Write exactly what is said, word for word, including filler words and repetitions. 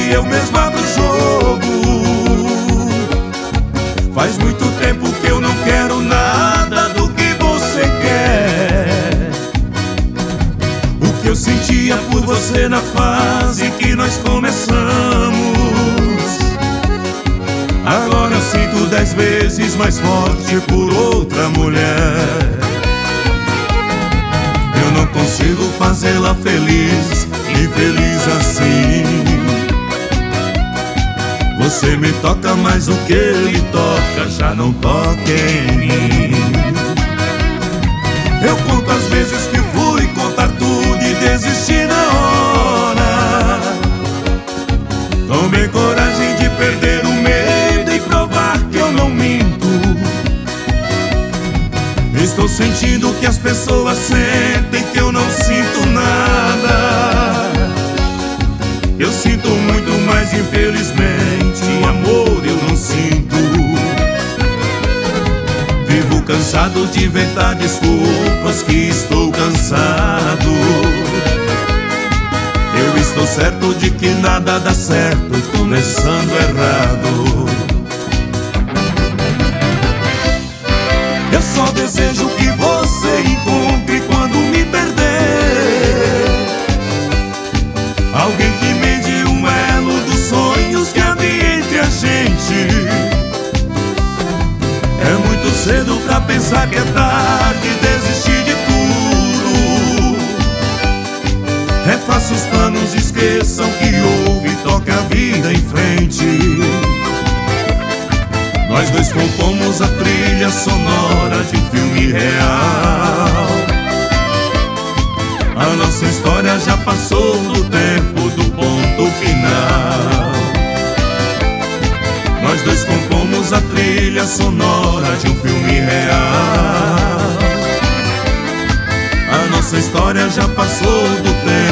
e eu mesmo abro o jogo. Faz muito tempo que eu não quero nada do que você quer. O que eu sentia por você na fase que nós começamos, agora eu sinto dez vezes mais forte por outra mulher. Eu não consigo fazê-la feliz, infeliz assim. Você me toca, mas o que ele toca já não toca em mim. Eu conto as vezes que fui contar tudo e desisti na hora. Tomei coragem de perder o medo e provar que eu não minto. Estou sentindo que as pessoas sentem que eu não sinto nada. Eu sinto muito, mas infelizmente amor eu não sinto. Vivo cansado de inventar desculpas que estou cansado. Eu estou certo de que nada dá certo começando errado. Eu só desejo que você encontre quando me perder alguém que mede um elo dos sonhos que havia entre a gente. É muito cedo pra pensar que é tarde e desistir de tudo. Refaça os planos, esqueçam que houve, toque a vida em frente. Nós dois compomos a trilha sonora de um filme real. A nossa história já passou do tempo do ponto final. Nós dois compomos a trilha sonora de um filme real. A nossa história já passou do tempo